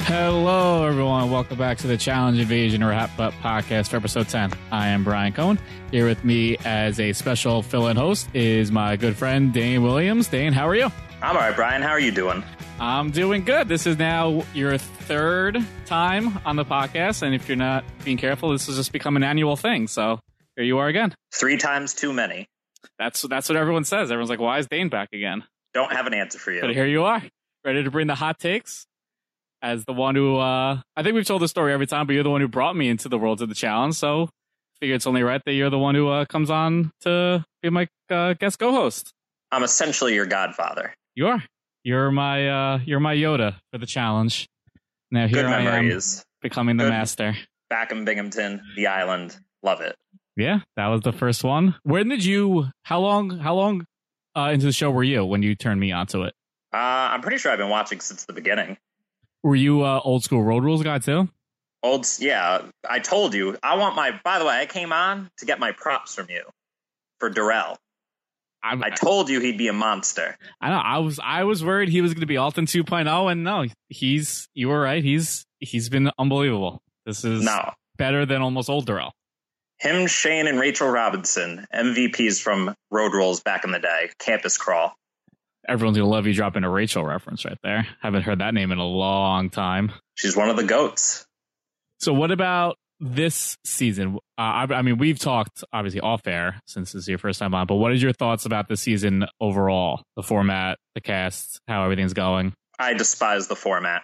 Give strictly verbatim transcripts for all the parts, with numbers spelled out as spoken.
Hello, everyone. Welcome back to the Challenge Invasion Wrap Up Podcast for episode ten. I am Brian Cohen. Here with me as a special fill-in host is my good friend Dane Williams. Dane, how are you? I'm all right, Brian. How are you doing? I'm doing good. This is now your third time on the podcast, and if you're not being careful, this has just become an annual thing. So here you are again. Three times too many. That's that's what everyone says. Everyone's like, "Why is Dane back again?" Don't have an answer for you. But here you are, ready to bring the hot takes. As the one who, uh, I think we've told the story every time, but you're the one who brought me into the world of the challenge, so I figure it's only right that you're the one who uh, comes on to be my uh, guest co-host. I'm essentially your godfather. You are. You're my, uh, you're my Yoda for the challenge. Now here Good I memories. am, becoming the Good. master. Back in Binghamton, the island. Love it. Yeah, that was the first one. When did you? How long? How long uh, into the show were you when you turned me onto it? Uh, I'm pretty sure I've been watching since the beginning. Were you uh, old school Road Rules guy too? Old, yeah. I told you. I want my. By the way, I came on to get my props from you for Darrell. I'm, I told you he'd be a monster. I know. I was. I was worried he was going to be Alton two point oh, and no, he's. You were right. He's. He's been unbelievable. This is no. better than almost old Darrell. Him, Shane, and Rachel Robinson, M V Ps from Road Rules back in the day. Campus Crawl. Everyone's going to love you dropping a Rachel reference right there. Haven't heard that name in a long time. She's one of the GOATs. So what about this season? Uh, I, I mean, we've talked, obviously, off-air since this is your first time on, but what is your thoughts about the season overall? The format, the cast, how everything's going? I despise the format.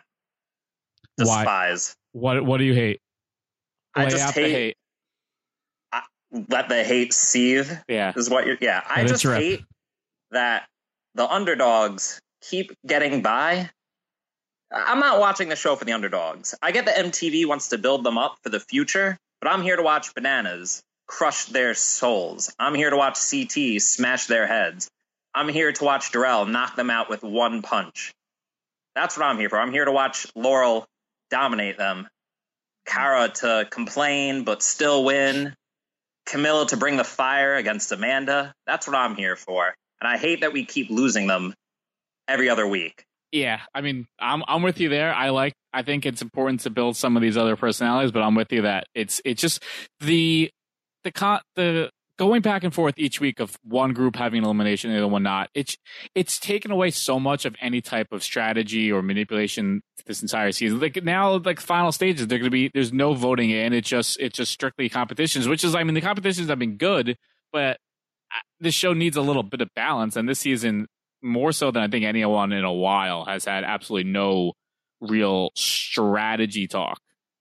Despise. Why? What What do you hate? I Lay just out hate... the hate. I, let the hate seethe. Yeah. Is what you're... Yeah, I Let it just drip. hate that the underdogs keep getting by. I'm not watching the show for the underdogs. I get that M T V wants to build them up for the future, but I'm here to watch Bananas crush their souls. I'm here to watch C T smash their heads. I'm here to watch Darrell knock them out with one punch. That's what I'm here for. I'm here to watch Laurel dominate them. Cara to complain but still win. Camilla to bring the fire against Amanda. That's what I'm here for. And I hate that we keep losing them every other week. Yeah, I mean, I'm I'm with you there. I like. I think it's important to build some of these other personalities, but I'm with you that it's it's just the the con the going back and forth each week of one group having an elimination and the other one not. It's it's taken away so much of any type of strategy or manipulation this entire season. Like now, like final stages, they're going to be there's no voting in. It's just it's just strictly competitions, which is I mean the competitions have been good, but this show needs a little bit of balance, and this season, more so than I think anyone in a while, has had absolutely no real strategy talk.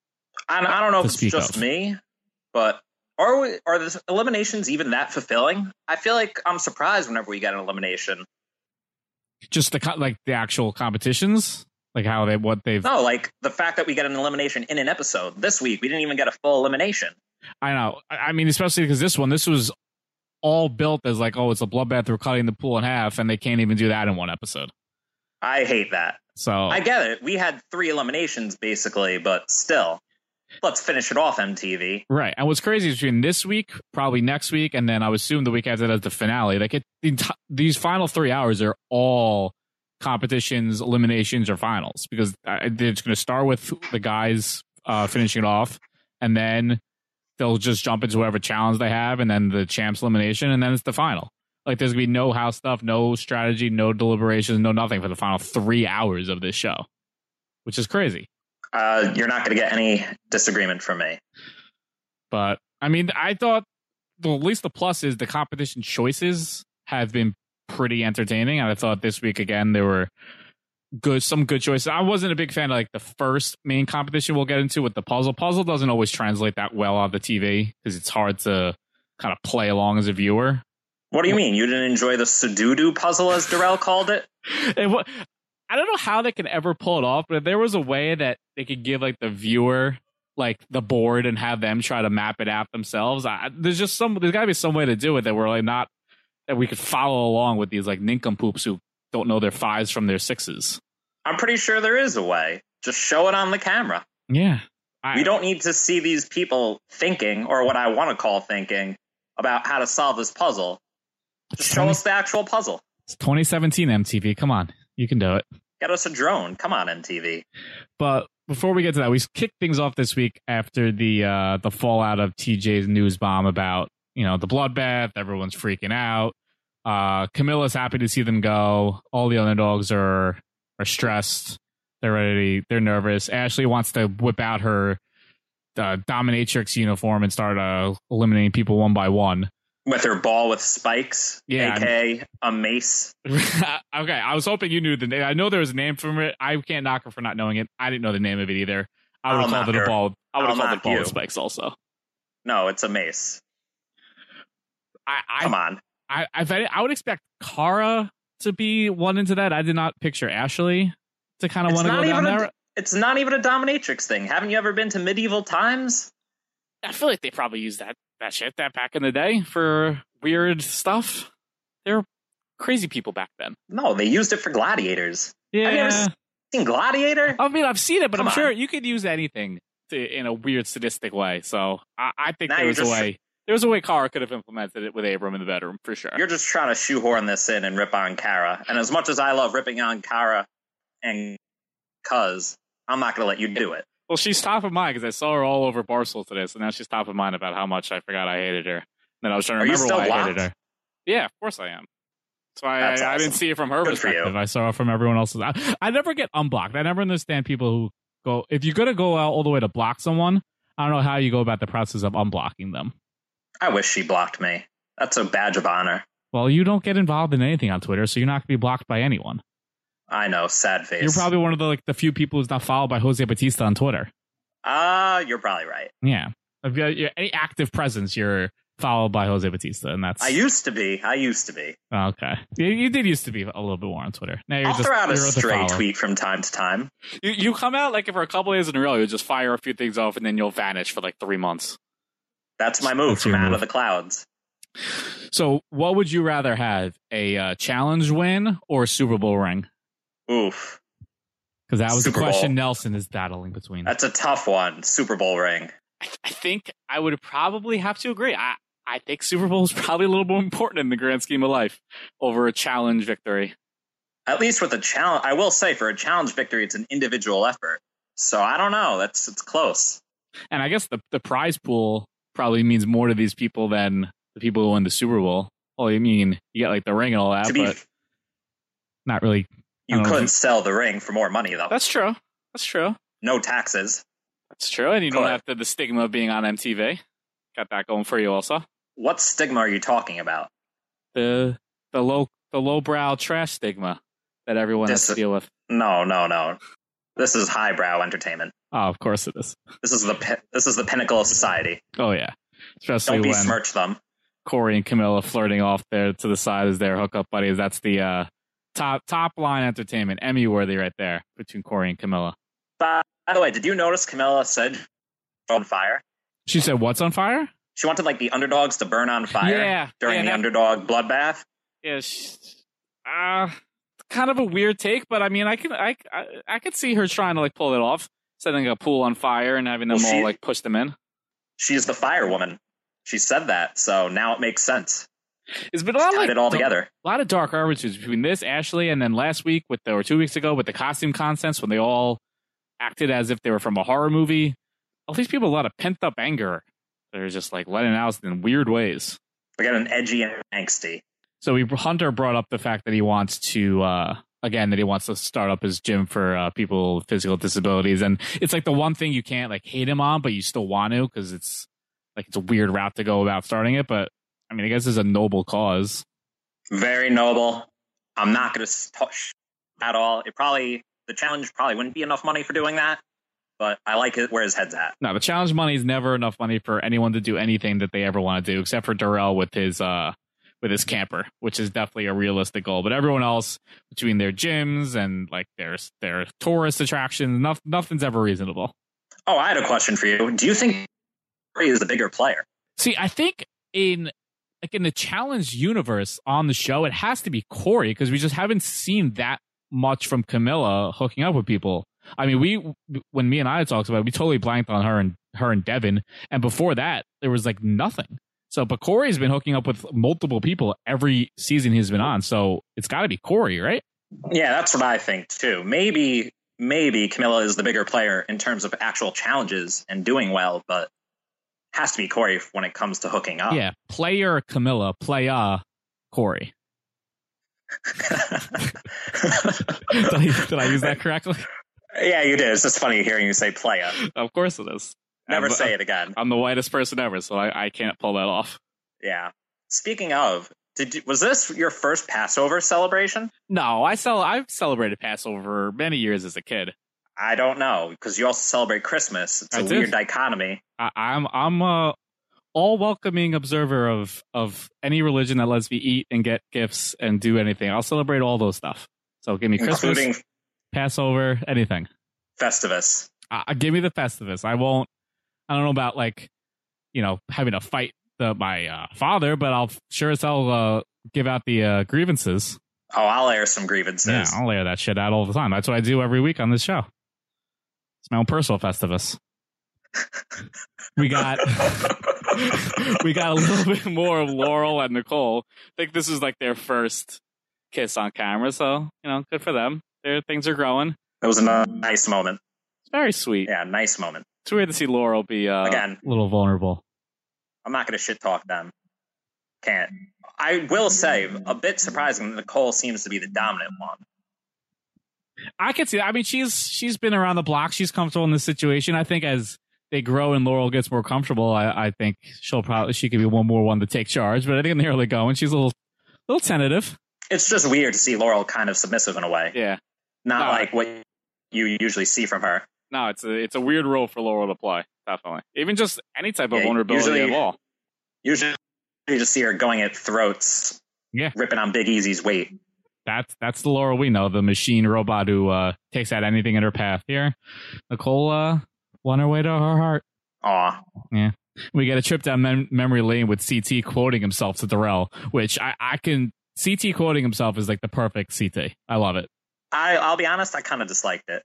I, I don't know if it's speak just of. me, but are we, are the eliminations even that fulfilling? I feel like I'm surprised whenever we get an elimination. Just the co- like the actual competitions, like how they what they've. No, like the fact that we get an elimination in an episode. This week, we didn't even get a full elimination. I know. I I mean, especially because this one, this was all built as like, oh, it's a bloodbath. We're cutting the pool in half, and they can't even do that in one episode. I hate that. So I get it. We had three eliminations basically, but still, let's finish it off, M T V. right. And what's crazy is between this week, probably next week, and then I would assume the week after that is the finale. Like it, the enti- these final three hours are all competitions, eliminations, or finals because uh, it's going to start with the guys uh, finishing it off, and then they'll just jump into whatever challenge they have, and then the champs elimination, and then it's the final. Like, there's going to be no house stuff, no strategy, no deliberations, no nothing for the final three hours of this show, which is crazy. Uh, you're not going to get any disagreement from me. But, I mean, I thought, well, at least the plus is the competition choices have been pretty entertaining. And I thought this week, again, there were good, some good choices. I wasn't a big fan of like the first main competition we'll get into with the puzzle. Puzzle doesn't always translate that well on the T V because it's hard to kind of play along as a viewer. What do you mean? You didn't enjoy the Sudoku puzzle, as Darrell called it? It, I don't know how they could ever pull it off, but if there was a way that they could give like the viewer like the board and have them try to map it out themselves, I, there's just some there's got to be some way to do it that we're like not that we could follow along with these like nincompoops who don't know their fives from their sixes. I'm pretty sure there is a way. Just show it on the camera. Yeah. I, we don't need to see these people thinking, or what I want to call thinking, about how to solve this puzzle. Just show us the actual puzzle. It's twenty seventeen M T V. Come on. You can do it. Get us a drone. Come on, M T V. But before we get to that, we kicked things off this week after the uh, the fallout of T J's news bomb about, you know, the bloodbath. Everyone's freaking out. Uh, Camilla's happy to see them go. All the underdogs are are stressed. They're ready. They're nervous. Ashley wants to whip out her uh, dominatrix uniform and start uh, eliminating people one by one. With her ball with spikes, yeah, A K A a mace. Okay, I was hoping you knew the name. I know there was a name for it. I can't knock her for not knowing it. I didn't know the name of it either. I would have called it a ball. I would have called it a ball with spikes also. No, it's a mace. I, I Come on. I, I I would expect Cara to be one into that. I did not picture Ashley to kind of want to go down there. A, it's not even a dominatrix thing. Haven't you ever been to medieval times? I feel like they probably used that. That shit that back in the day for weird stuff. They were crazy people back then. No, they used it for gladiators. Yeah. Have you ever seen Gladiator? I mean, I've seen it, but Come I'm on. sure you could use anything to, in a weird sadistic way. So I, I think Now there was you're a just way. There was a way Cara could have implemented it with Abram in the bedroom for sure. You're just trying to shoehorn this in and rip on Cara. And as much as I love ripping on Cara and Cuz, I'm not going to let you do it. Well, she's top of mind because I saw her all over Barstool today, so now she's top of mind about how much I forgot I hated her. Then I was trying to Are you remember still why blocked? I hated her. Yeah, of course I am. That's why That's I, awesome. I didn't see it from her Good for you. perspective. I saw it from everyone else's. I, I never get unblocked. I never understand people who go, if you're going to go out all the way to block someone, I don't know how you go about the process of unblocking them. I wish she blocked me. That's a badge of honor. Well, you don't get involved in anything on Twitter, so you're not going to be blocked by anyone. I know, sad face. You're probably one of the like the few people who's not followed by Jose Batista on Twitter. Ah, uh, you're probably right. Yeah. If you have any active presence, you're followed by Jose Batista, and that's. I used to be. I used to be. Okay, you, you did used to be a little bit more on Twitter. Now you're I'll just throw out a you're stray follower. tweet from time to time. You you come out like for a couple days in a row, you'll just fire a few things off, and then you'll vanish for like three months. That's my move That's from your out move. of the clouds. So, what would you rather have, a uh, challenge win or a Super Bowl ring? Oof. Because that was Super the question Bowl. Nelson is battling between. That's a tough one. Super Bowl ring. I, I think I would probably have to agree. I, I think Super Bowl is probably a little more important in the grand scheme of life over a challenge victory. At least with a challenge, I will say for a challenge victory, it's an individual effort. So I don't know. That's it's close. And I guess the, the prize pool probably means more to these people than the people who win the Super Bowl. Well, I mean, you get like the ring and all that, To be, but not really. I you don't know could if sell the ring for more money though. That's true. That's true. No taxes. That's true. And you don't Could. have the, the stigma of being on M T V. Got that going for you also. What stigma are you talking about? The the low the lowbrow trash stigma that everyone This- has to deal with. No, no, no. This is highbrow entertainment. Oh, of course it is. This is the pi- this is the pinnacle of society. Oh yeah. Especially Don't when besmirch them. Corey and Camilla flirting off there to the side as their hookup buddies. That's the uh, top top line entertainment, Emmy worthy right there between Corey and Camilla. By, by the way, did you notice Camilla said on fire? She said, "What's on fire?" She wanted like the underdogs to burn on fire Yeah, during yeah, the that- underdog bloodbath. Yeah, she, uh, kind of a weird take, but I mean, I can I, I I could see her trying to like pull it off, setting a pool on fire and having them Well, she- all like push them in. She's the fire woman. She said that, so now it makes sense. It's been a lot Tied like it all da- together. a lot of dark arbiters between this Ashley and then last week with the, or two weeks ago with the costume contests when they all acted as if they were from a horror movie. All these people have a lot of pent up anger. They're just like letting out in weird ways. We got an edgy and angsty. So we Hunter brought up the fact that he wants to uh, again that he wants to start up his gym for uh, people with physical disabilities, and it's like the one thing you can't like hate him on, but you still want to because it's like it's a weird route to go about starting it. But I mean, I guess it's a noble cause. Very noble. I'm not going to touch at all. It probably the challenge probably wouldn't be enough money for doing that, but I like it where his head's at. No, the challenge money is never enough money for anyone to do anything that they ever want to do, except for Darrell with his uh with his camper, which is definitely a realistic goal. But everyone else, between their gyms and like their their tourist attractions, nothing, nothing's ever reasonable. Oh, I had a question for you. Do you think Corey is the bigger player? See, I think in like in the challenge universe on the show, it has to be Corey because we just haven't seen that much from Camilla hooking up with people. I mean, we when me and I talked about it, we totally blanked on her and her and Devin, and before that, there was like nothing. So, but Corey's been hooking up with multiple people every season he's been on, so it's got to be Corey, right? Yeah, that's what I think too. Maybe maybe Camilla is the bigger player in terms of actual challenges and doing well, but has to be Corey when it comes to hooking up. Yeah, player Camilla, playa Corey. did, I, did I use that correctly? Yeah, you did. It's just funny hearing you say playa. Of course it is. Never I'm, say it again. I'm the whitest person ever, so I, I can't pull that off. Yeah. Speaking of, did you, was this your first Passover celebration? No, I cel- I've celebrated Passover many years as a kid. I don't know, because you also celebrate Christmas. It's I a do. weird dichotomy. I, I'm I'm a all welcoming observer of of any religion that lets me eat and get gifts and do anything. I'll celebrate all those stuff. So give me Christmas, Including Passover, anything. Festivus. Uh, give me the Festivus. I won't. I don't know about like, you know, having to fight the, my uh, father, but I'll sure as hell uh, give out the uh, grievances. Oh, I'll air some grievances. Yeah, I'll air that shit out all the time. That's what I do every week on this show. It's my own personal Festivus. we got we got a little bit more of Laurel and Nicole. I think this is like their first kiss on camera, so you know, good for them. Their things are growing. It was a nice moment. It's very sweet. Yeah, nice moment. It's weird to see Laurel be uh, Again, a little vulnerable. I'm not going to shit talk them. Can't. I will say, a bit surprising that Nicole seems to be the dominant one. I can see that. I mean, she's she's been around the block. She's comfortable in this situation. I think as they grow and Laurel gets more comfortable, I, I think she'll probably she could be one more one to take charge. But I think in the early going, she's a little little tentative. It's just weird to see Laurel kind of submissive in a way. Yeah, not no. like what you usually see from her. No, it's a it's a weird role for Laurel to play. Definitely, even just any type of yeah, vulnerability usually, at all. Usually, you just see her going at throats. Yeah, ripping on Big Easy's weight. That's that's the Laurel we know, the machine robot who uh, takes out anything in her path. Here, Nicole uh, won her way to her heart. Aw. Yeah. We get a trip down mem- memory lane with C T quoting himself to Darrell, which I, I can... C T quoting himself is like the perfect C T. I love it. I, I'll be honest, I kind of disliked it.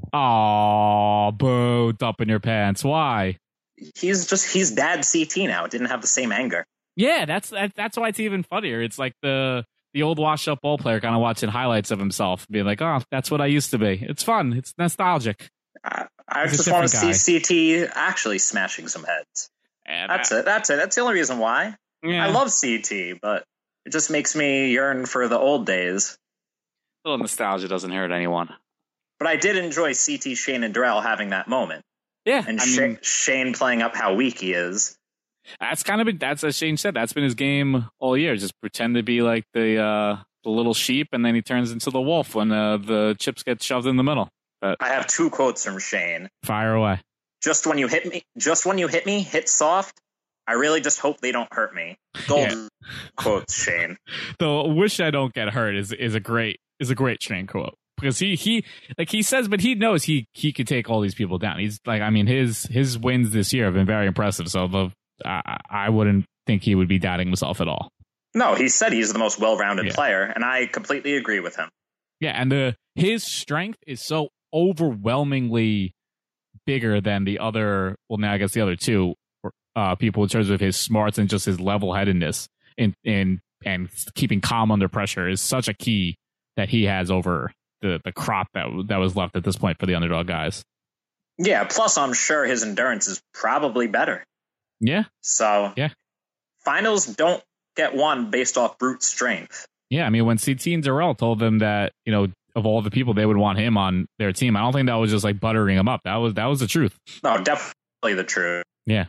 Aw, boo, dumping your pants. Why? He's just... He's dad C T now. It didn't have the same anger. Yeah, that's that, that's why it's even funnier. It's like the... The old washed-up ball player kind of watching highlights of himself, being like, "Oh, that's what I used to be." It's fun. It's nostalgic. I, I just want to see C T actually smashing some heads. And that's that, it. That's it. That's the only reason why. Yeah. I love C T, but it just makes me yearn for the old days. A little nostalgia doesn't hurt anyone. But I did enjoy C T, Shane, and Darrell having that moment. Yeah, and I Sh- mean, Shane playing up how weak he is. That's kind of been, that's as Shane said, that's been his game all year. Just pretend to be like the uh, the little sheep, and then he turns into the wolf when uh, the chips get shoved in the middle. But I have two quotes from Shane. Fire away. Just when you hit me, just when you hit me, hit soft. I really just hope they don't hurt me. Gold yeah. quotes, Shane. The "wish I don't get hurt" is is a great is a great Shane quote. Because he, he like he says, but he knows he he could take all these people down. He's like, I mean, his his wins this year have been very impressive. So the I, I wouldn't think he would be doubting himself at all. No, he said he's the most well-rounded yeah. player, and I completely agree with him. Yeah, and the his strength is so overwhelmingly bigger than the other, well, now I guess the other two uh, people in terms of his smarts and just his level-headedness in, in, and keeping calm under pressure is such a key that he has over the, the crop that that was left at this point for the underdog guys. Yeah, plus I'm sure his endurance is probably better. Yeah. So yeah, finals don't get won based off brute strength. Yeah, I mean, when C T and Darrell told them that, you know, of all the people they would want him on their team, I don't think that was just like buttering him up. That was that was the truth. No, definitely the truth. Yeah.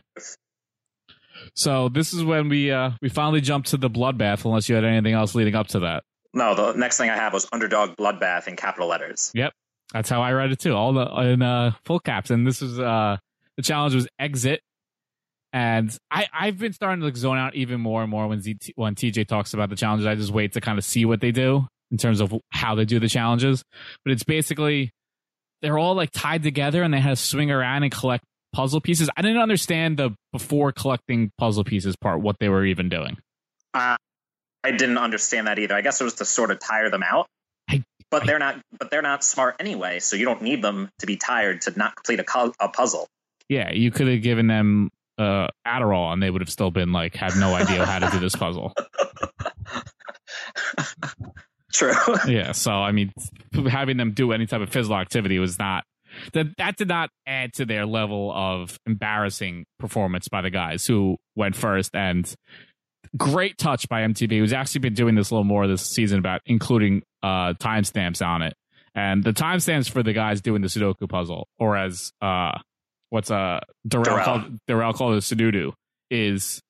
So this is when we uh, we finally jumped to the bloodbath. Unless you had anything else leading up to that. No, the next thing I have was underdog bloodbath in capital letters. Yep, that's how I read it too. All the in uh, full caps. And this was uh, the challenge was exit. And I, I've been starting to like zone out even more and more when Z, when T J talks about the challenges. I just wait to kind of see what they do in terms of how they do the challenges. But it's basically they're all like tied together and they have to swing around and collect puzzle pieces. I didn't understand the before collecting puzzle pieces part, what they were even doing. Uh, I didn't understand that either. I guess it was to sort of tire them out. I, but I, they're not. But they're not smart anyway, so you don't need them to be tired to not complete a, co- a puzzle. Yeah, you could have given them uh, Adderall, and they would have still been like had no idea how to do this puzzle. True. Yeah. So I mean, having them do any type of physical activity was not That that did not add to their level of embarrassing performance by the guys who went first. And great touch by M T V, who's actually been doing this a little more this season about including uh, timestamps on it. And the timestamps for the guys doing the Sudoku puzzle, or as uh, what's uh, Darrell, Darrell. called, Darrell called it Sudoku, is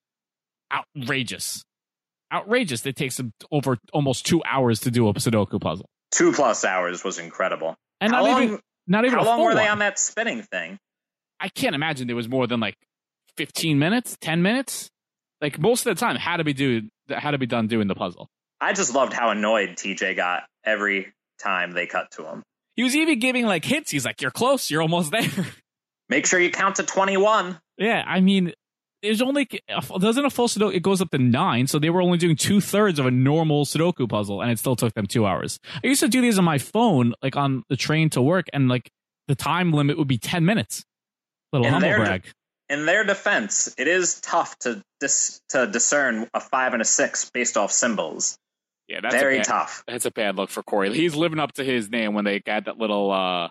outrageous. Outrageous. It takes them over almost two hours to do a Sudoku puzzle. Two plus hours was incredible. And how not long, even, not even how a long full were they one. on that spinning thing? I can't imagine there was more than like fifteen minutes, ten minutes. Like most of the time, had to be do had to be done doing the puzzle. I just loved how annoyed T J got every time they cut to him. He was even giving like hints. He's like, "You're close. You're almost there." Make sure you count to twenty-one. Yeah, I mean, there's only doesn't a full Sudoku. It goes up to nine, so they were only doing two thirds of a normal Sudoku puzzle, and it still took them two hours. I used to do these on my phone, like on the train to work, and like the time limit would be ten minutes. Little In humble their, brag. In their defense, it is tough to dis, to discern a five and a six based off symbols. Yeah, that's very a bad, tough. That's a bad look for Corey. He's living up to his name when they got that little uh,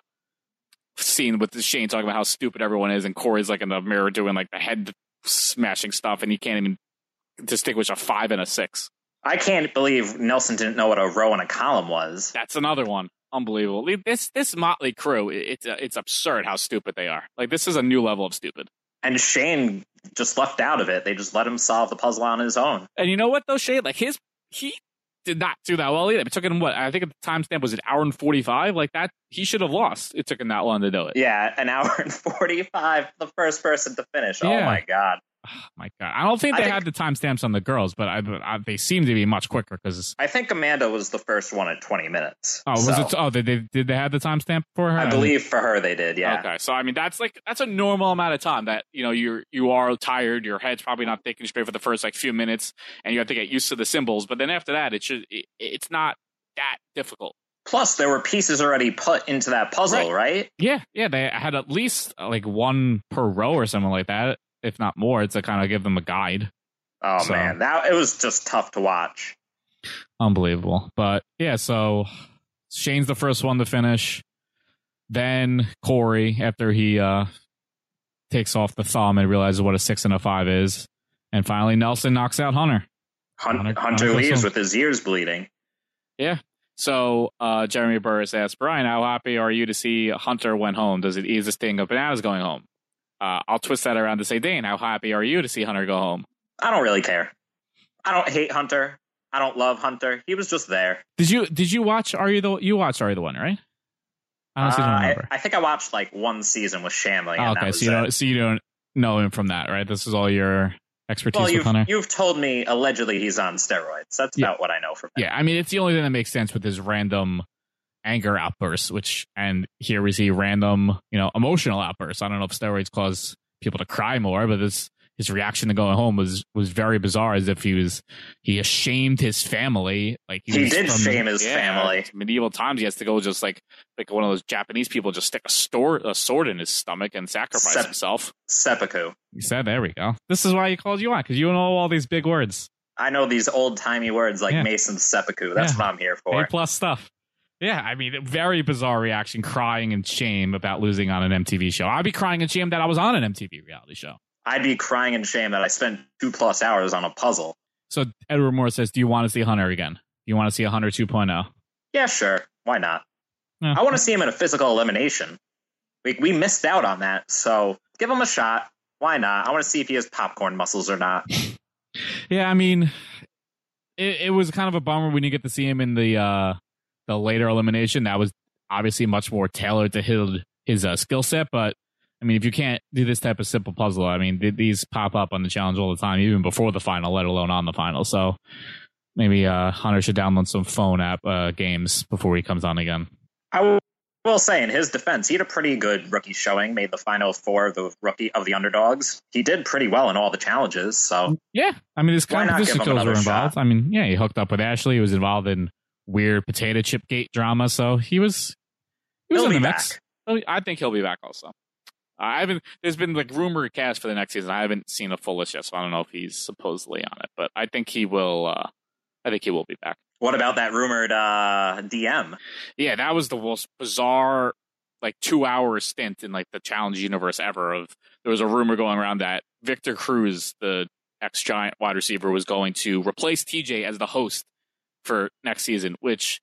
scene with Shane talking about how stupid everyone is, and Corey's like in the mirror doing like the head smashing stuff, and he can't even distinguish a five and a six. I can't believe Nelson didn't know what a row and a column was. That's another one. Unbelievable. This this motley crew, it's it's absurd how stupid they are. Like, this is a new level of stupid. And Shane just left out of it. They just let him solve the puzzle on his own. And you know what, though, Shane? Like, his he did not do that well either. It took him, what, I think the timestamp was an hour and forty-five. Like, that, he should have lost. It took him that long to do it. Yeah, an hour and forty-five, the first person to finish. Yeah. Oh, my God. Oh, my God. I don't think they I think, had the timestamps on the girls, but I, I, they seem to be much quicker because I think Amanda was the first one at twenty minutes. Oh, was so. it? Oh, did they did they have the timestamp for her? I believe for her they did. Yeah. Okay, so I mean that's like that's a normal amount of time that you know you're you are tired, your head's probably not thinking straight for the first like few minutes, and you have to get used to the symbols. But then after that, it should it, it's not that difficult. Plus, there were pieces already put into that puzzle, right? right? Yeah, yeah, they had at least uh, like one per row or something like that, if not more, to kind of give them a guide. Oh so, man, that it was just tough to watch. Unbelievable, but yeah. So Shane's the first one to finish. Then Corey, after he uh, takes off the thumb and realizes what a six and a five is, and finally Nelson knocks out Hunter. Hun- Hunter, Hunter, Hunter leaves with his ears bleeding. Yeah. So uh, Jeremy Burris asks, Brian, how happy are you to see Hunter went home? Does it ease the sting of Bananas going home? Uh, I'll twist that around to say, Dane, how happy are you to see Hunter go home? I don't really care. I don't hate Hunter. I don't love Hunter. He was just there. Did you Did you watch Are You the You watched Are You the One, right? I honestly don't uh, remember. I, I think I watched like one season with Shanley. Oh, and okay, that so was you it. don't so you don't know him from that, right? This is all your expertise Well, with you've, Hunter. you've told me allegedly he's on steroids. That's Yeah. about what I know from him. Yeah, I mean it's the only thing that makes sense with his random anger outbursts, which and here we see random, you know, emotional outbursts. I don't know if steroids cause people to cry more, but this his reaction to going home was was very bizarre, as if he was he ashamed his family. Like he, He was did from, shame his yeah, family. Medieval times, he has to go just like like one of those Japanese people, just stick a, store, a sword in his stomach and sacrifice Sep- himself. Seppuku. He said, "There we go. This is why he called you on, because you know all these big words. I know these old timey words like Yeah. Mason's seppuku. That's Yeah. what I'm here for. A plus stuff." Yeah, I mean, very bizarre reaction, crying in shame about losing on an M T V show. I'd be crying in shame that I was on an M T V reality show. I'd be crying in shame that I spent two plus hours on a puzzle. So Edward Moore says, do you want to see Hunter again? Do you want to see a Hunter two point oh? Yeah, sure. Why not? Yeah. I want to see him in a physical elimination. We, we missed out on that, so give him a shot. Why not? I want to see if he has popcorn muscles or not. Yeah, I mean, it, it was kind of a bummer we didn't get to see him in the uh, the later elimination. That was obviously much more tailored to his, his uh, skill set, but I mean, if you can't do this type of simple puzzle, I mean, th- these pop up on the challenge all the time, even before the final, let alone on the final. So maybe uh, Hunter should download some phone app uh, games before he comes on again. I will, will say, in his defense, he had a pretty good rookie showing. Made the final four of the rookie of the underdogs. He did pretty well in all the challenges. So yeah, I mean, his Why not competition give him skills were another involved. shot? I mean, yeah, he hooked up with Ashley. He was involved in weird potato chip gate drama, so he was he was He'll in the be mix. back. So I think he'll be back also. I haven't. There's been like rumor cast for the next season. I haven't seen a full list yet, so I don't know if he's supposedly on it. But I think he will. Uh, I think he will be back. What about that rumored uh, D M? Yeah, that was the most bizarre like two hour stint in like the challenge universe ever. Of there was a rumor going around that Victor Cruz, the ex Giant wide receiver, was going to replace T J as the host for next season, which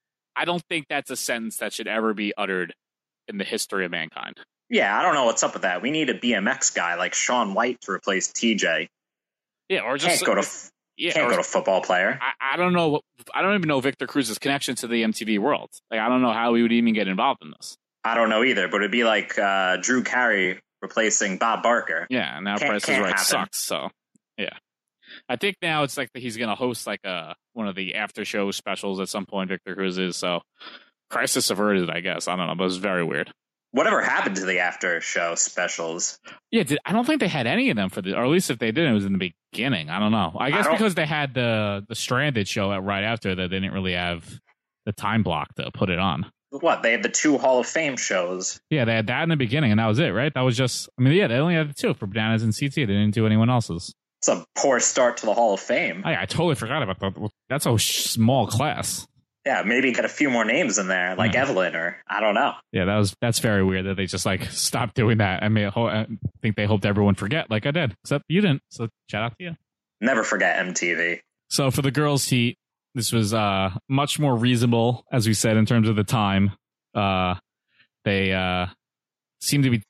I don't think that's a sentence that should ever be uttered in the history of mankind. Yeah, I don't know what's up with that. We need a B M X guy like Shaun White to replace T J. Yeah, or just can't go to yeah, can't or, go to football player. I, I don't know. I don't even know Victor Cruz's connection to the M T V world. Like, I don't know how he would even get involved in this. I don't know either, but it'd be like uh, Drew Carey replacing Bob Barker. Yeah, and now can't, Price is Right happen. Sucks. So yeah, I think now it's like he's going to host like a one of the after show specials at some point. Victor Cruz is so crisis averted, I guess. I don't know, but it was very weird. Whatever happened to the after show specials? Yeah, did, I don't think they had any of them for the, or at least if they did, it was in the beginning. I don't know. I guess I because they had the the Stranded show at right after that, they didn't really have the time block to put it on. What, they had the two Hall of Fame shows? Yeah, they had that in the beginning, and that was it, right? That was just, I mean, yeah, they only had the two for Bananas and C T. They didn't do anyone else's. It's a poor start to the Hall of Fame. I, I totally forgot about that. That's a small class. Yeah, maybe get a few more names in there, like yeah. Evelyn, or I don't know. Yeah, that was that's very weird that they just like stopped doing that. I mean, I think they hoped everyone forget, like I did, except you didn't. So shout out to you. Never forget M T V. So for the girls' heat, this was uh, much more reasonable, as we said, in terms of the time. Uh, they uh, seem to be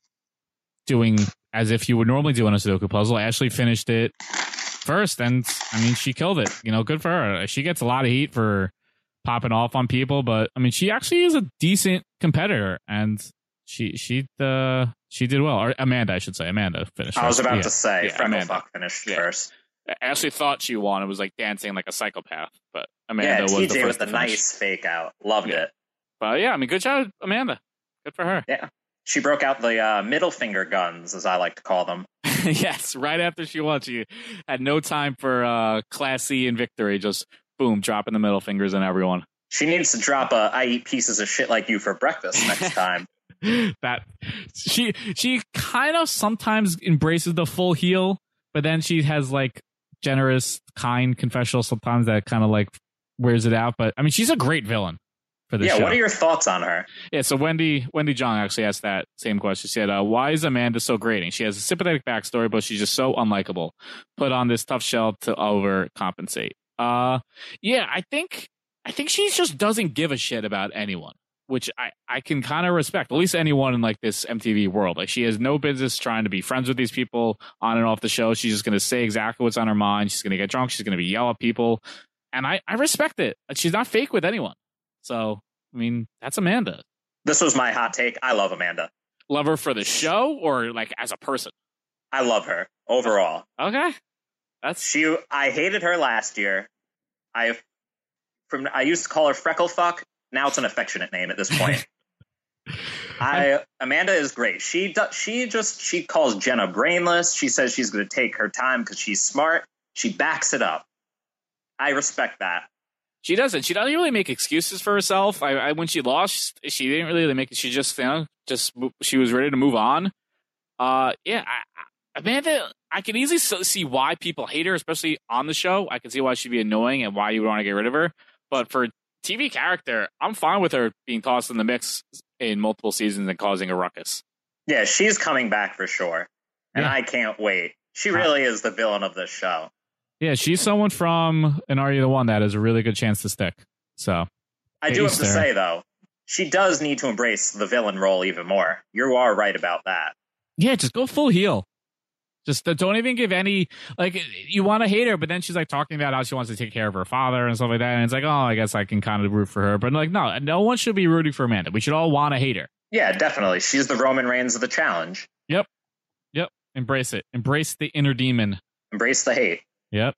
doing as if you would normally do on a Sudoku puzzle. Ashley finished it first, and I mean, she killed it. You know, good for her. She gets a lot of heat for popping off on people, but I mean, she actually is a decent competitor, and she she uh she did well. Or Amanda, I should say. Amanda finished first. I was about yeah. to say, yeah, Frecklefuck finished yeah. first. Ashley thought she won. It was like dancing like a psychopath, but Amanda yeah, was T J the first with the finish. Nice fake out. Loved yeah. it. But yeah, I mean, good job, Amanda. Good for her. Yeah. She broke out the uh, middle finger guns, as I like to call them. Yes, right after she won, she had no time for uh, classy and victory. Just boom, dropping the middle fingers on everyone. She needs to drop a "I eat pieces of shit like you for breakfast" next time. That she she kind of sometimes embraces the full heel, but then she has like generous, kind confessional sometimes that kind of like wears it out. But I mean, she's a great villain for the yeah, show. What are your thoughts on her? Yeah, so Wendy Wendy Jong actually asked that same question. She said, uh, "Why is Amanda so grating? She has a sympathetic backstory, but she's just so unlikable. Put on this tough shell to overcompensate." Uh, yeah, I think. I think she just doesn't give a shit about anyone, which I, I can kind of respect, at least anyone in like this M T V world. Like, she has no business trying to be friends with these people on and off the show. She's just going to say exactly what's on her mind. She's going to get drunk. She's going to be yell at people. And I, I respect it. She's not fake with anyone. So, I mean, that's Amanda. This was my hot take. I love Amanda. Love her for the show or like as a person? I love her overall. Okay. That's she. I hated her last year. I From I used to call her Frecklefuck. Now it's an affectionate name at this point. I Amanda is great. She does. She just she calls Jenna brainless. She says she's going to take her time because she's smart. She backs it up. I respect that. She doesn't. She doesn't really make excuses for herself. I, I when she lost, she didn't really make it. She just you know just she was ready to move on. Uh, yeah, I, I, Amanda. I can easily see why people hate her, especially on the show. I can see why she'd be annoying and why you would want to get rid of her. But for T V character, I'm fine with her being tossed in the mix in multiple seasons and causing a ruckus. Yeah, she's coming back for sure. And yeah. I can't wait. She really is the villain of this show. Yeah, she's someone from an Are You the One that has a really good chance to stick. So I do have to say, though, she does need to embrace the villain role even more. You are right about that. Yeah, just go full heel. Just don't even give any, like, you want to hate her, but then she's, like, talking about how she wants to take care of her father and stuff like that. And it's like, oh, I guess I can kind of root for her. But, like, no, no one should be rooting for Amanda. We should all want to hate her. Yeah, definitely. She's the Roman Reigns of the challenge. Yep. Yep. Embrace it. Embrace the inner demon. Embrace the hate. Yep.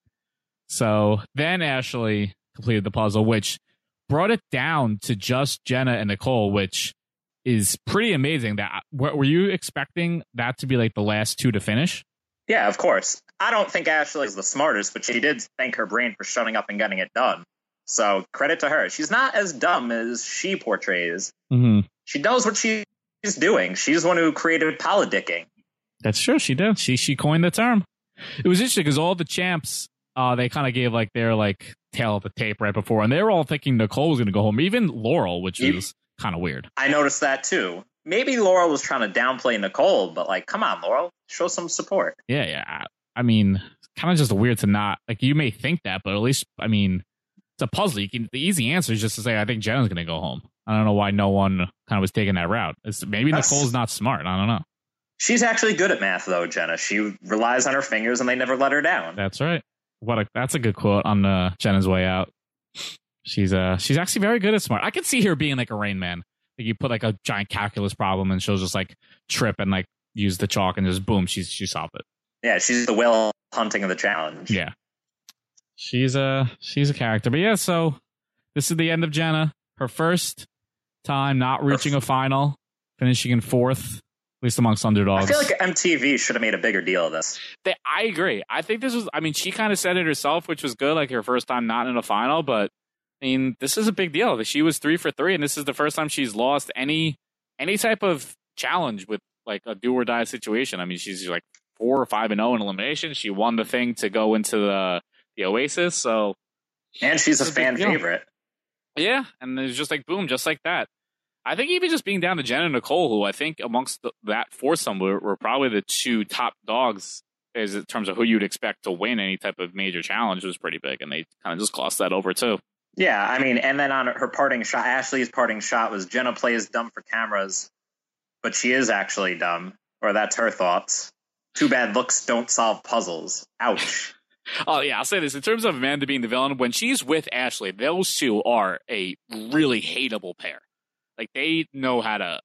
So then Ashley completed the puzzle, which brought it down to just Jenna and Nicole, which is pretty amazing. That were you expecting that to be like the last two to finish? Yeah, of course. I don't think Ashley is the smartest, but she did thank her brain for shutting up and getting it done. So credit to her. She's not as dumb as she portrays. Mm-hmm. She knows what she's doing. She's the one who created politicking. That's true. She did. She she coined the term. It was interesting because all the champs, uh, they kind of gave like their like tail of the tape right before, and they were all thinking Nicole was going to go home. Even Laurel, which even, is kind of weird. I noticed that too. Maybe Laurel was trying to downplay Nicole, but like, come on, Laurel, show some support. Yeah, yeah. I mean, kind of just weird to not like. You may think that, but at least, I mean, it's a puzzle. You can, the easy answer is just to say, I think Jenna's going to go home. I don't know why no one kind of was taking that route. It's, maybe That's, Nicole's not smart. I don't know. She's actually good at math, though, Jenna. She relies on her fingers, and they never let her down. That's right. What a, that's a good quote on uh, Jenna's way out. She's uh she's actually very good at smart. I could see her being like a Rain Man. Like you put like a giant calculus problem, and she'll just like trip and like use the chalk, and just boom, she's she solved it. Yeah, she's the Will Hunting of the challenge. Yeah, she's a she's a character. But yeah, so this is the end of Jenna. Her first time not reaching a final, finishing in fourth. At least amongst underdogs. I feel like M T V should have made a bigger deal of this. They, I agree. I think this was, I mean, she kind of said it herself, which was good, like her first time not in a final, but I mean, this is a big deal. She was three for three, and this is the first time she's lost any any type of challenge with like a do or die situation. I mean, she's like four or five and zero in elimination. She won the thing to go into the the Oasis, so and she's a fan favorite. Yeah, and it's just like boom, just like that. I think even just being down to Jen and Nicole, who I think amongst the, that foursome were, were probably the two top dogs as in terms of who you'd expect to win any type of major challenge, was pretty big, and they kind of just glossed that over too. Yeah, I mean, and then on her parting shot, Ashley's parting shot was Jenna plays dumb for cameras, but she is actually dumb, or that's her thoughts. Too bad looks don't solve puzzles. Ouch. Oh, yeah, I'll say this. In terms of Amanda being the villain, when she's with Ashley, those two are a really hateable pair. Like, they know how to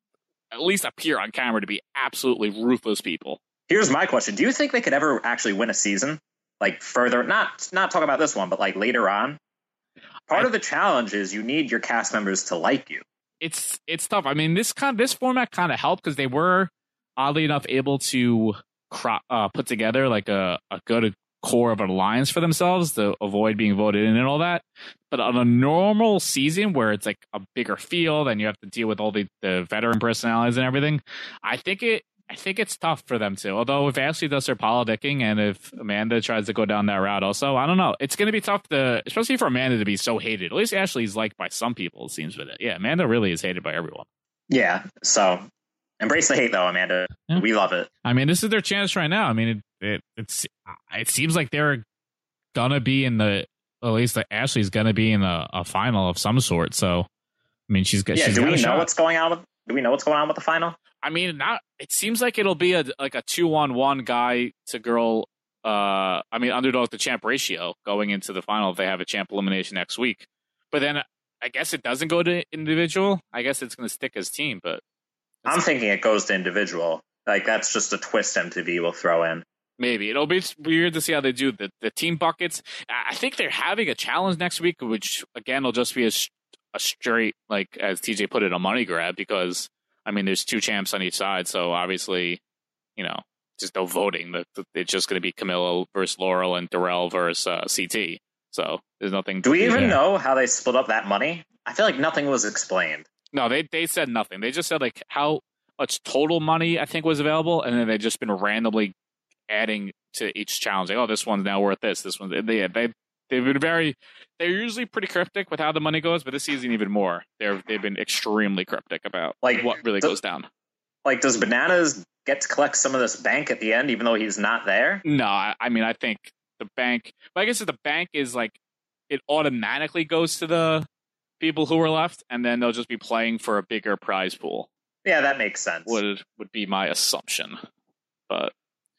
at least appear on camera to be absolutely ruthless people. Here's my question. Do you think they could ever actually win a season? Like, further, not not talk about this one, but like later on? Part I, of the challenge is you need your cast members to like you. It's it's tough. I mean, this kind this format kind of helped because they were, oddly enough, able to cro- uh, put together like a, a good core of an alliance for themselves to avoid being voted in and all that. But on a normal season where it's like a bigger field and you have to deal with all the, the veteran personalities and everything, I think it I think it's tough for them to. Although if Ashley does her politicking and if Amanda tries to go down that route also, I don't know. It's going to be tough to, especially for Amanda to be so hated. At least Ashley's liked by some people, it seems, with it. Yeah, Amanda really is hated by everyone. Yeah, so embrace the hate though, Amanda. Yeah. We love it. I mean, this is their chance right now. I mean, it it it's it seems like they're gonna be in the, at least like Ashley's gonna be in a, a final of some sort. So, I mean, she's got. Yeah. She's do got we know shot. what's going on with? Do we know what's going on with the final? I mean, not. It seems like it'll be a like a two on one guy to girl. Uh, I mean, underdog to champ ratio going into the final if they have a champ elimination next week. But then I guess it doesn't go to individual. I guess it's going to stick as team. But I'm thinking it goes to individual. Like that's just a twist M T V will throw in. Maybe it'll be weird to see how they do the, the team buckets. I think they're having a challenge next week, which again will just be a, a straight, like as T J put it, a money grab because I mean there's two champs on each side, so obviously you know just no voting. It's just going to be Camilla versus Laurel and Darrell versus uh, C T. So there's nothing. Do we even there. know how they split up that money? I feel like nothing was explained. No, they they said nothing. They just said like how much total money I think was available, and then they've just been randomly adding to each challenge. Like, oh, this one's now worth this. This one's they they they've been very. They're usually pretty cryptic with how the money goes, but this season even more. They're they've been extremely cryptic about like what really does, goes down. Like, does Bananas get to collect some of this bank at the end, even though he's not there? No, I, I mean I think the bank. But I guess if the bank is like it automatically goes to the people who are left, and then they'll just be playing for a bigger prize pool. Yeah, that makes sense. Would would be my assumption, but.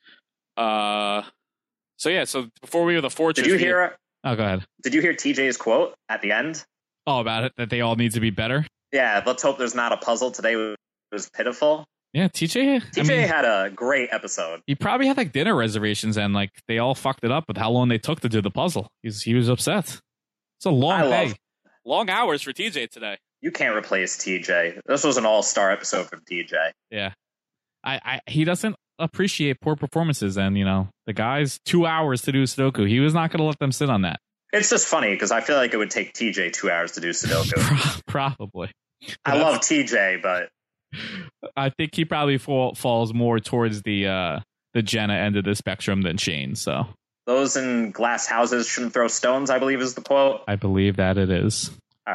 Uh, so yeah. So before we were the fortress, did you hear? Oh, go ahead. Did you hear T J's quote at the end? Oh, about it that they all need to be better. Yeah, let's hope there's not a puzzle today. It was pitiful. Yeah, T J. T J I mean, had a great episode. He probably had like dinner reservations, and like they all fucked it up with how long they took to do the puzzle. He's he was upset. It's a long I day, love, long hours for T J today. You can't replace T J. This was an all-star episode from T J. Yeah, I, I he doesn't appreciate poor performances, and you know the guy's two hours to do Sudoku. He was not going to let them sit on that. It's just funny because I feel like it would take T J two hours to do Sudoku. Probably. I love T J, but I think he probably fall, falls more towards the uh, the Jenna end of the spectrum than Shane. So those in glass houses shouldn't throw stones, I believe is the quote. I believe that it is. All right.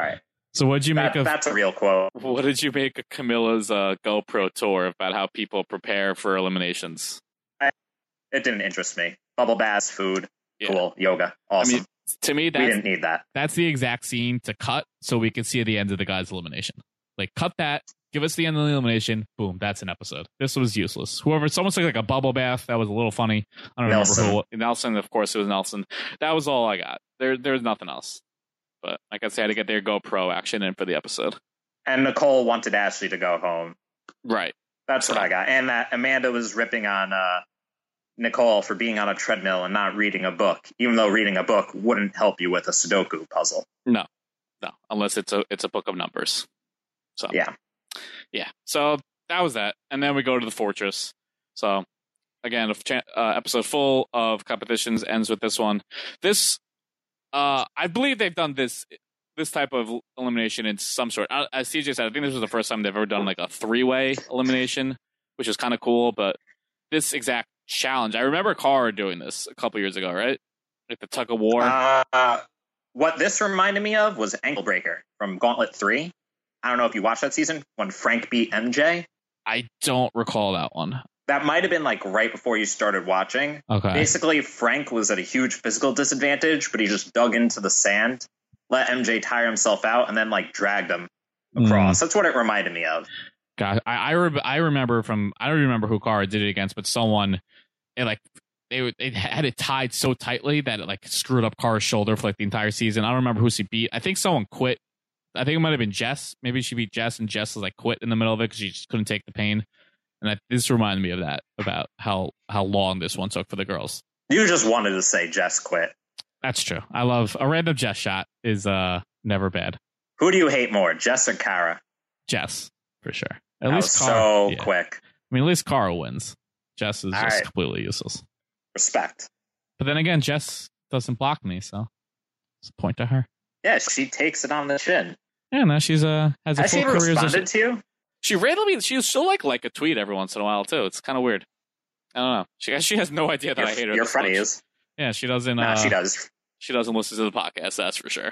So what'd you make that, of that's a real quote. What did you make of Camilla's uh, GoPro tour about how people prepare for eliminations? I, it didn't interest me. Bubble baths, food, Yeah. cool, yoga, awesome. I mean, to me, that's, we didn't need that. That's the exact scene to cut so we can see the end of the guy's elimination. Like, cut that, give us the end of the elimination, boom, that's an episode. This was useless. Whoever, someone said like a bubble bath, that was a little funny. I don't Nelson. remember who. Nelson, of course, it was Nelson. That was all I got. There, There's nothing else. But like I said, I had to get their GoPro action in for the episode. And Nicole wanted Ashley to go home. Right. That's so. what I got. And that Amanda was ripping on uh, Nicole for being on a treadmill and not reading a book, even though reading a book wouldn't help you with a Sudoku puzzle. No, no, unless it's a it's a book of numbers. So yeah, yeah. So that was that, and then we go to the fortress. So again, a uh, episode full of competitions ends with this one. This, uh, I believe they've done this this type of elimination in some sort. As C J said, I think this was the first time they've ever done like a three way elimination, which is kind of cool. But this exact challenge, I remember Cara doing this a couple years ago, right? Like the tug of war. Uh, what this reminded me of was Ankle Breaker from Gauntlet three. I don't know if you watched that season when Frank beat M J. I don't recall that one. That might have been like right before you started watching. Okay. Basically, Frank was at a huge physical disadvantage, but he just dug into the sand, let M J tire himself out, and then like dragged him across. Mm. That's what it reminded me of. God, I I, re- I remember from I don't remember who Cara did it against, but someone it like they they had it tied so tightly that it like screwed up Cara's shoulder for like the entire season. I don't remember who she beat. I think someone quit. I think it might have been Jess. Maybe she beat Jess, and Jess was like quit in the middle of it because she just couldn't take the pain. And that, this reminded me of that, about how how long this one took for the girls. You just wanted to say Jess quit. That's true. I love a random Jess shot is uh never bad. Who do you hate more, Jess or Cara? Jess, for sure. At that least was Cara, so yeah. quick. I mean, at least Cara wins. Jess is All just right. completely useless. Respect. But then again, Jess doesn't block me, so it's a point to her. Yeah, she takes it on the chin. Yeah, now she's uh has a Has full she ever career. responded as a, to you? She randomly, she'll still like like a tweet every once in a while too. It's kind of weird. I don't know. She she has no idea that your, I hate her. Your friend is. Yeah, she doesn't. Nah, uh, she does. She doesn't listen to the podcast. That's for sure.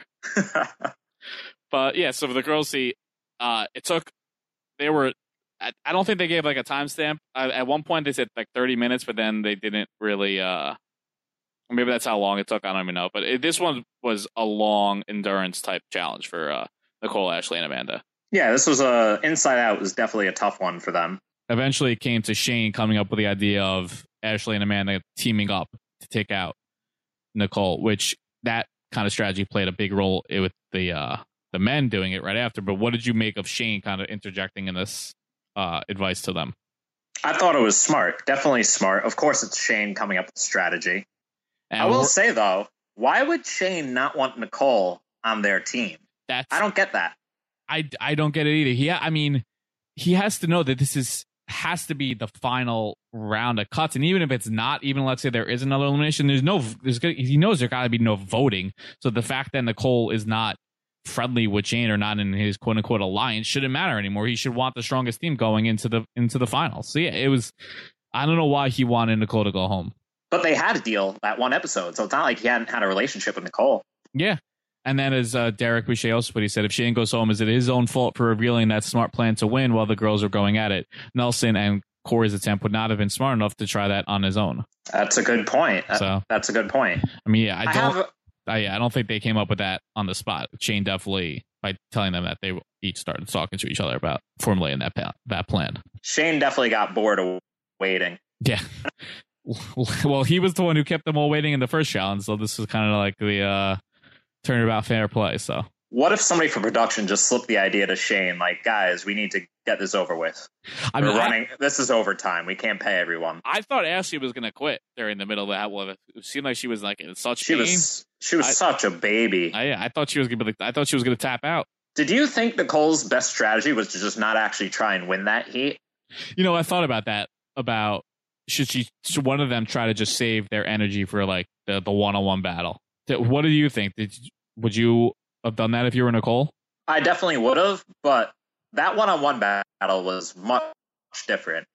But yeah, so for the girls, see, uh, it took. They were. I, I don't think they gave like a timestamp. Uh, at one point, they said like thirty minutes, but then they didn't really. Uh, maybe that's how long it took. I don't even know. But it, this one was a long endurance type challenge for uh, Nicole, Ashley, and Amanda. Yeah, this was a Inside Out was definitely a tough one for them. Eventually, it came to Shane coming up with the idea of Ashley and Amanda teaming up to take out Nicole, which that kind of strategy played a big role with the uh, the men doing it right after. But what did you make of Shane kind of interjecting in this uh, advice to them? I thought it was smart. Definitely smart. Of course, it's Shane coming up with strategy. And I will say, though, why would Shane not want Nicole on their team? That's, I don't get that. I, I don't get it either. He, I mean, he has to know that this is has to be the final round of cuts, and even if it's not, even let's say there is another elimination, there's no, there's he knows there got to be no voting. So the fact that Nicole is not friendly with Shane or not in his quote unquote alliance shouldn't matter anymore. He should want the strongest team going into the into the finals. So yeah, it was. I don't know why he wanted Nicole to go home, but they had a deal that one episode, so it's not like he hadn't had a relationship with Nicole. Yeah. And then as uh, Derek Boucher also put, he said, if Shane goes home, is it his own fault for revealing that smart plan to win while the girls are going at it? Nelson and Corey's attempt would not have been smart enough to try that on his own. That's a good point. So that's a good point. I mean, yeah, I don't, I, have a, I, yeah, I don't think they came up with that on the spot. Shane definitely by telling them that they each started talking to each other about formulating that pa- that plan. Shane definitely got bored of waiting. Yeah. Well, he was the one who kept them all waiting in the first challenge, so this was kind of like the uh, turnabout fair play. So what if somebody from production just slipped the idea to Shane, like, guys, we need to get this over with. I mean, We're running. I, this is overtime. We can't pay everyone. I thought Ashley was going to quit during the middle of that one. It seemed like she was like in such she pain. was she was I, such a baby. I, I thought she was going to be like, I thought she was going to tap out. Did you think Nicole's best strategy was to just not actually try and win that heat? You know, I thought about that. About should she? Should one of them try to just save their energy for like the the one on one battle? What do you think? Did would you have done that if you were Nicole? I definitely would have, but that one on one battle was much different.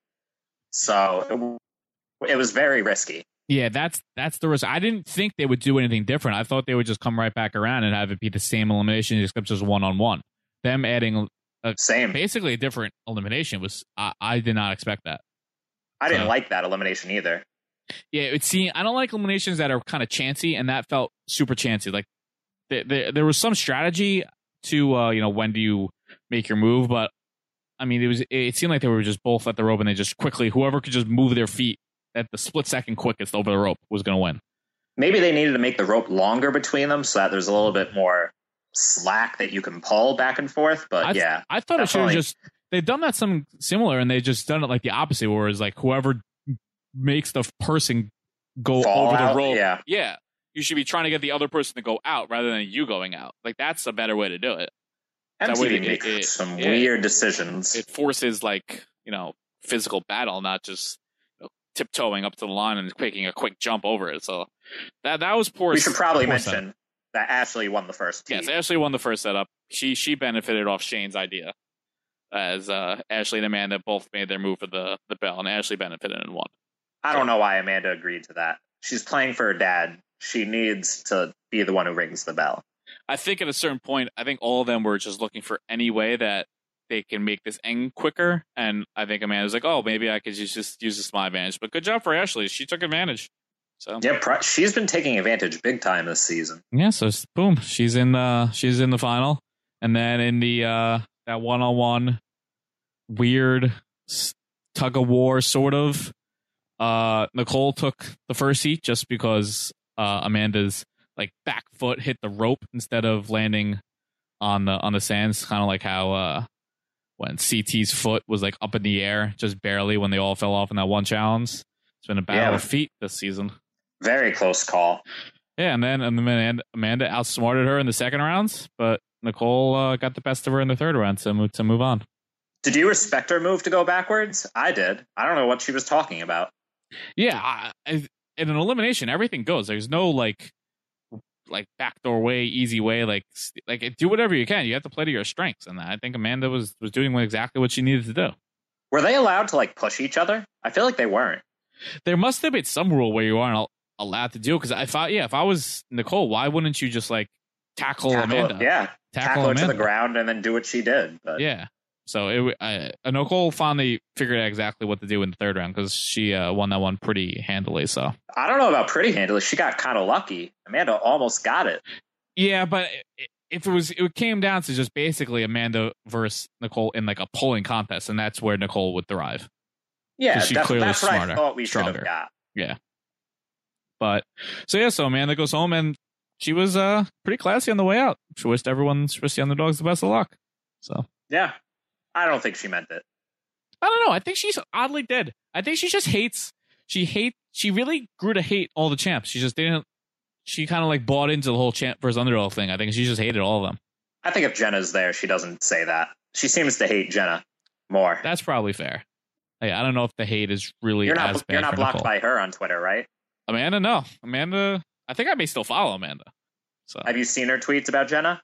So it, it was very risky. Yeah, that's that's the risk. I didn't think they would do anything different. I thought they would just come right back around and have it be the same elimination, except just one on one. them adding a, Same. basically a different elimination was I, I did not expect that. I didn't so, like that elimination either. Yeah, it seemed I don't like eliminations that are kind of chancy, and that felt super chancy. Like the, the, there was some strategy to uh, you know when do you make your move, but I mean it was it seemed like they were just both at the rope, and they just quickly whoever could just move their feet at the split second quickest over the rope was going to win. Maybe they needed to make the rope longer between them so that there's a little bit more slack that you can pull back and forth. But I th- yeah, I thought definitely. It should have just they've done that something similar, and they just done it like the opposite, where it's like whoever makes the person go Fall over out, the rope. Yeah. yeah, you should be trying to get the other person to go out rather than you going out. Like that's a better way to do it. M T V it, makes it, some it, weird it, decisions. It forces like you know physical battle, not just you know, tiptoeing up to the line and taking a quick jump over it. So that that was poor. We should probably poor mention setup. that Ashley won the first team. Yes, Ashley won the first setup. She she benefited off Shane's idea, as uh, Ashley and Amanda both made their move for the, the bell, and Ashley benefited and won. I don't know why Amanda agreed to that. She's playing for her dad. She needs to be the one who rings the bell. I think at a certain point, I think all of them were just looking for any way that they can make this end quicker. And I think Amanda's like, oh, maybe I could just, just use this to my advantage. But good job for Ashley. She took advantage. So yeah, she's been taking advantage big time this season. Yeah, so boom, she's in the she's in the final, and then in the uh, that one on one weird tug of war sort of. Uh, Nicole took the first seat just because uh, Amanda's like back foot hit the rope instead of landing on the on the sands, kind of like how uh, when C T's foot was like up in the air just barely when they all fell off in that one challenge. It's been a battle yeah. of feet this season. Very close call. Yeah, and then Amanda, Amanda outsmarted her in the second rounds, but Nicole uh, got the best of her in the third round to move to move on. Did you respect her move to go backwards? I did. I don't know what she was talking about. Yeah, I, I, in an elimination, everything goes. There's no like, like backdoor way, easy way. Like, like do whatever you can. You have to play to your strengths, and I think Amanda was was doing exactly what she needed to do. Were they allowed to like push each other? I feel like they weren't. There must have been some rule where you aren't allowed to do. Because if I, yeah, if I was Nicole, why wouldn't you just like tackle, tackle Amanda? Yeah, tackle, tackle her Amanda. to the ground and then do what she did. But. Yeah. So it, uh, Nicole finally figured out exactly what to do in the third round because she uh, won that one pretty handily. So I don't know about pretty handily. She got kind of lucky. Amanda almost got it. Yeah, but if it was, it came down to just basically Amanda versus Nicole in like a pulling contest, and that's where Nicole would thrive. Yeah, she that's, clearly that's smarter, what I thought we stronger. should have got. Yeah. But so yeah, so Amanda goes home and she was uh pretty classy on the way out. She wished everyone, especially the underdogs, the best of luck. So yeah. I don't think she meant it. I don't know. I think she's oddly dead. I think she just hates. She hate. She really grew to hate all the champs. She just didn't. She kind of like bought into the whole champ versus underdog thing. I think she just hated all of them. I think if Jenna's there, she doesn't say that. She seems to hate Jenna more. That's probably fair. Like, I don't know if the hate is really you're not, as bad. You're not for blocked Nicole. by her on Twitter, right? Amanda, no. Amanda. I think I may still follow Amanda. So have you seen her tweets about Jenna?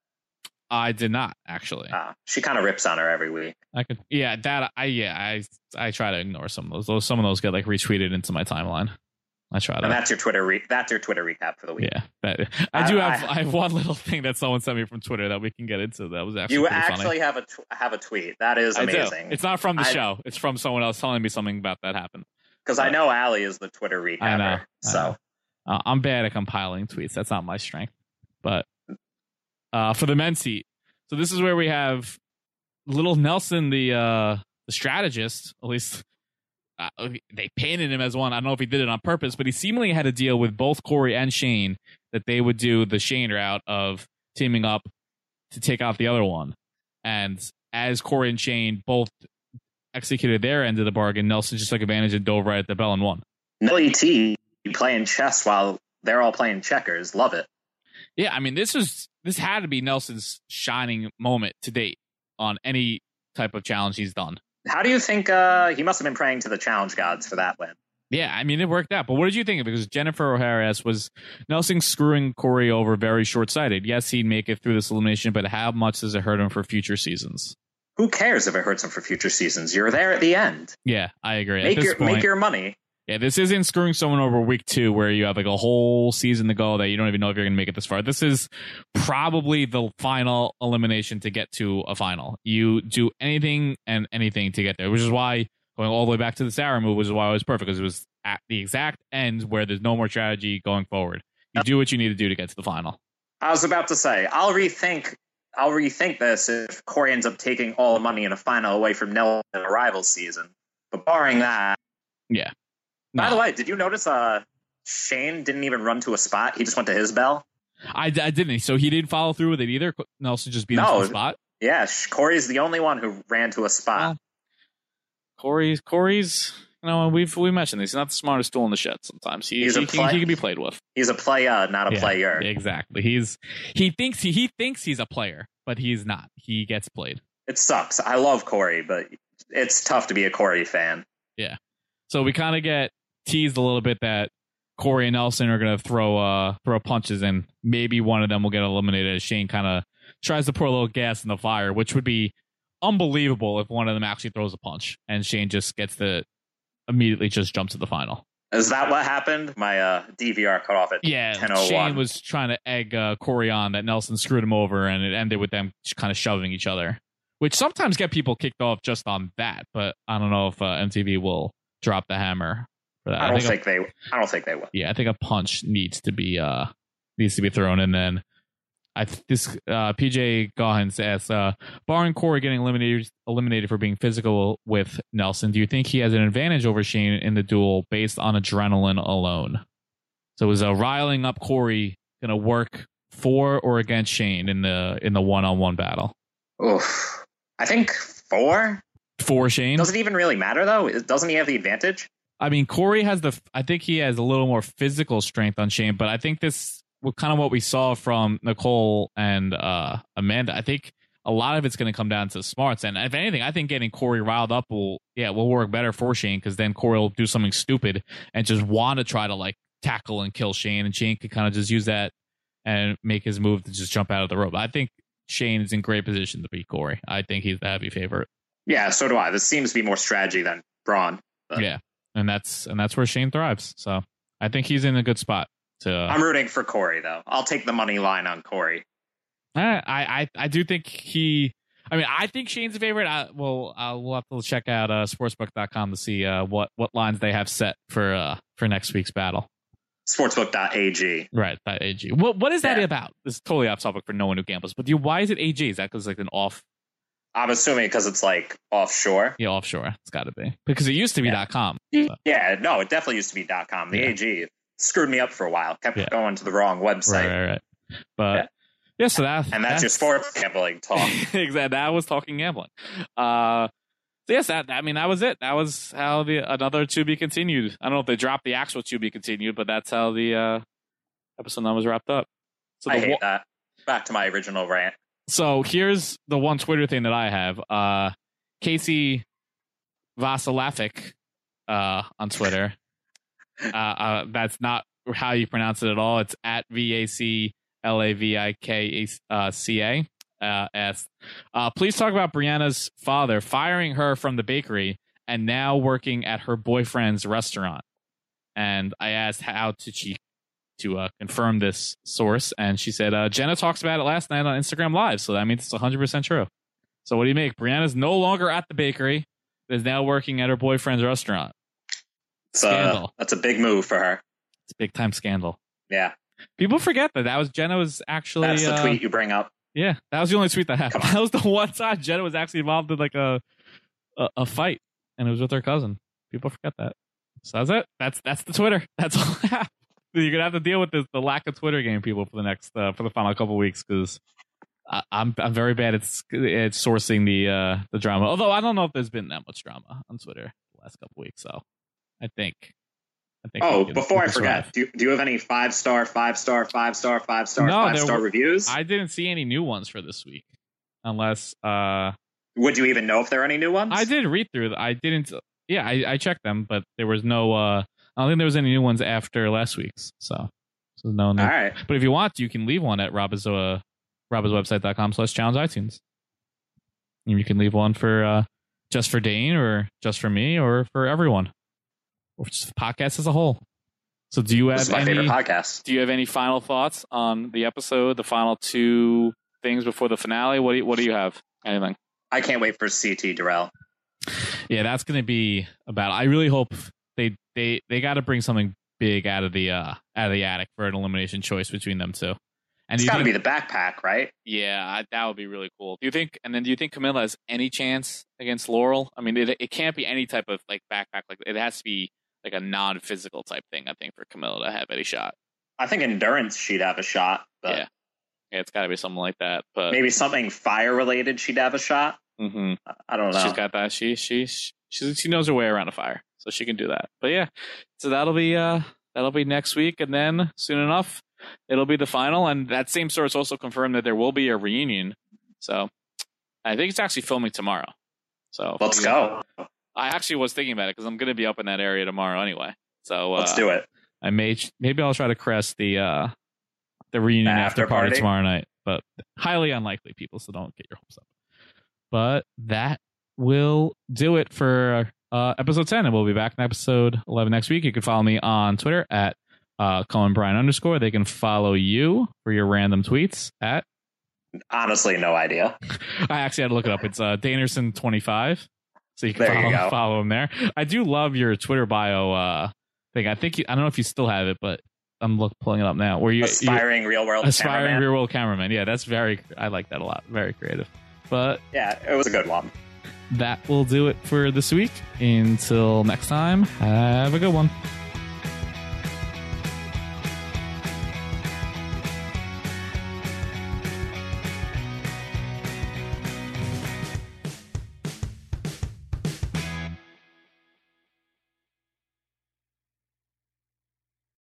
I did not actually. Uh, she kind of rips on her every week. I could, yeah, that I yeah, I I try to ignore some of those. Those some of those get like retweeted into my timeline. I try to. And that's your Twitter. Re- that's your Twitter recap for the week. Yeah, that, I, I do have. I, I have one little thing that someone sent me from Twitter that we can get into. That was actually you pretty actually funny. have a tw- have a tweet. That is amazing. It's not from the I, show. It's from someone else telling me something about that happened. Because I know Allie is the Twitter recapper. I know. So I know. Uh, I'm bad at compiling tweets. That's not my strength. But uh, for the men's seat. So this is where we have little Nelson, the uh, the strategist. At least uh, they painted him as one. I don't know if he did it on purpose, but he seemingly had a deal with both Corey and Shane that they would do the Shane route of teaming up to take out the other one. And as Corey and Shane both executed their end of the bargain, Nelson just took advantage and dove right at the bell and won. Nelly T playing chess while they're all playing checkers. Love it. Yeah, I mean, this was this had to be Nelson's shining moment to date on any type of challenge he's done. How do you think uh, he must have been praying to the challenge gods for that win? Yeah, I mean, it worked out. But what did you think of it? Because Jennifer O'Hara asked, was Nelson screwing Corey over very short-sighted? Yes, he'd make it through this elimination, but how much does it hurt him for future seasons? Who cares if it hurts him for future seasons? You're there at the end. Yeah, I agree. Make at this your point, make your money. Yeah, this isn't screwing someone over week two where you have like a whole season to go that you don't even know if you're going to make it this far. This is probably the final elimination to get to a final. You do anything and anything to get there, which is why going all the way back to the Sarah move was why it was perfect, because it was at the exact end where there's no more strategy going forward. You do what you need to do to get to the final. I was about to say, I'll rethink I'll rethink this if Corey ends up taking all the money in a final away from Nelson in a rival season. But barring that... Yeah. No. By the way, did you notice uh, Shane didn't even run to a spot? He just went to his bell? I, I didn't. So he didn't follow through with it either? Nelson just beat him no, to a spot? Yeah, Corey's the only one who ran to a spot. Well, Corey's, Corey's, you know, we've we mentioned this. He's not the smartest tool in the shed sometimes. He, he's he, a play- he, he can be played with. He's a player, not a yeah, player. Exactly. He's He thinks he, he thinks he's a player, but he's not. He gets played. It sucks. I love Corey, but it's tough to be a Corey fan. Yeah. So we kind of get teased a little bit that Corey and Nelson are going to throw uh throw punches, and maybe one of them will get eliminated as Shane kind of tries to pour a little gas in the fire, which would be unbelievable if one of them actually throws a punch and Shane just gets the immediately just jumps to the final. Is that what happened? My uh, D V R cut off at yeah, ten oh one. Shane was trying to egg uh, Corey on that Nelson screwed him over, and it ended with them kind of shoving each other, which sometimes get people kicked off just on that. But I don't know if uh, M T V will drop the hammer for that. I don't I think, think a, they. I don't think they will. Yeah, I think a punch needs to be uh needs to be thrown, and then I this uh, P J Gahins asks, uh, barring Corey getting eliminated eliminated for being physical with Nelson, do you think he has an advantage over Shane in the duel based on adrenaline alone? So is uh, riling up Corey going to work for or against Shane in the in the one on one battle? Oof. I think four. For Shane? Does it even really matter though? Doesn't he have the advantage? I mean, Corey has the. I think he has a little more physical strength on Shane, but I think this, well, kind of what we saw from Nicole and uh, Amanda. I think a lot of it's going to come down to smarts, and if anything, I think getting Corey riled up will, yeah, will work better for Shane, because then Corey will do something stupid and just want to try to like tackle and kill Shane, and Shane could kind of just use that and make his move to just jump out of the rope. I think Shane is in great position to beat Corey. I think he's the heavy favorite. Yeah, so do I. This seems to be more strategy than brawn. But. Yeah. And that's and that's where Shane thrives. So I think he's in a good spot. To, uh, I'm rooting for Corey, though. I'll take the money line on Corey. I I, I do think he. I mean, I think Shane's a favorite. I, well, uh, we'll have to check out uh, sportsbook dot com to see uh, what what lines they have set for uh, for next week's battle. sportsbook dot a g. Right, .ag. What what is that yeah. about? This is totally off topic for no one who gambles. But you, why is it A G? Is that because like an off? I'm assuming because it's like offshore. Yeah, offshore. It's got to be because it used to be yeah. .com. So. Yeah, no, it definitely used to be .com. The yeah. A G screwed me up for a while. Kept yeah. going to the wrong website. Right, right, right. But yeah, yeah so that and that's, that's your sports gambling talk. Exactly, that was talking gambling. Uh, so yes, that I mean that was it. That was how the another to be continued. I don't know if they dropped the actual to be continued, but that's how the uh, episode nine was wrapped up. So I hate wa- that. Back to my original rant. So here's the one Twitter thing that I have. Uh, Casey Vasilafik uh, on Twitter. uh, uh, that's not how you pronounce it at all. It's at V A C L A V I K C A. Uh, asked, uh, please talk about Brianna's father firing her from the bakery and now working at her boyfriend's restaurant. And I asked how to she to uh, confirm this source, and she said uh, Jenna talks about it last night on Instagram Live, so that means it's one hundred percent true. So what do you make? Brianna's no longer at the bakery, is now working at her boyfriend's restaurant. Scandal. Uh, that's a big move for her. It's a big time scandal. Yeah. People forget that that was Jenna was actually. That's the uh, tweet you bring up. Yeah, that was the only tweet that happened. That was the one time Jenna was actually involved in like a, a a fight, and it was with her cousin. People forget that. So that's it. That's that's the Twitter. That's all I have. You're gonna have to deal with this, the lack of Twitter game, people, for the next uh, for the final couple of weeks, because I'm I'm very bad at at sourcing the uh, the drama. Although I don't know if there's been that much drama on Twitter the last couple of weeks, so I think. I think oh, can, before I forget, do you, do you have any five star, five star, five star, five star, no, five star reviews? I didn't see any new ones for this week, unless. Uh, Would you even know if there are any new ones? I did read through. I didn't. Yeah, I, I checked them, but there was no. Uh, I don't think there was any new ones after last week's. So, so no, no. All right. But if you want, you can leave one at Rob's, uh, robswebsite.com slash challenge iTunes. And you can leave one for uh, just for Dane or just for me or for everyone. or just the podcast as a whole. So do you have this is my any favorite podcast. Do you have any final thoughts on the episode, the final two things before the finale? What do you, what do you have? Anything? I can't wait for C T Darrell. Yeah, that's going to be about. I really hope they they they got to bring something big out of the uh out of the attic for an elimination choice between them two. And It's got to think, be the backpack, right? Yeah, I, that would be really cool. Do you think? And then do you think Camilla has any chance against Laurel? I mean, it it can't be any type of like backpack. Like it has to be like a non-physical type thing. I think for Camilla to have any shot. I think endurance she'd have a shot. But Yeah, yeah, it's got to be something like that. But maybe something fire related she'd have a shot. mm-hmm. I don't know. She's got that. She she she she knows her way around a fire, so she can do that. But yeah, so that'll be uh that'll be next week, and then soon enough it'll be the final. And that same source also confirmed that there will be a reunion. So I think it's actually filming tomorrow. So Let's go. I actually was thinking about it because I'm going to be up in that area tomorrow anyway. So uh, Let's do it. I may maybe I'll try to crest the uh the reunion The after, after party party? tomorrow night, but highly unlikely, people. So don't get your hopes up. But that will do it for uh, episode ten, and we'll be back in episode eleven next week. You can follow me on Twitter at uh, Colin Bryan underscore. They can follow you for your random tweets at. Honestly, no idea. I actually had to look it up. It's uh, Danerson twenty-five. So you can There you follow, go. follow him there. I do love your Twitter bio uh, thing. I think you, I don't know if you still have it, but I'm look, pulling it up now. Where you Aspiring real world aspiring cameraman. real world cameraman. Yeah, that's very. I like that a lot. Very creative. But Yeah, it was a good one. that will do it for this week. Until next time, have a good one.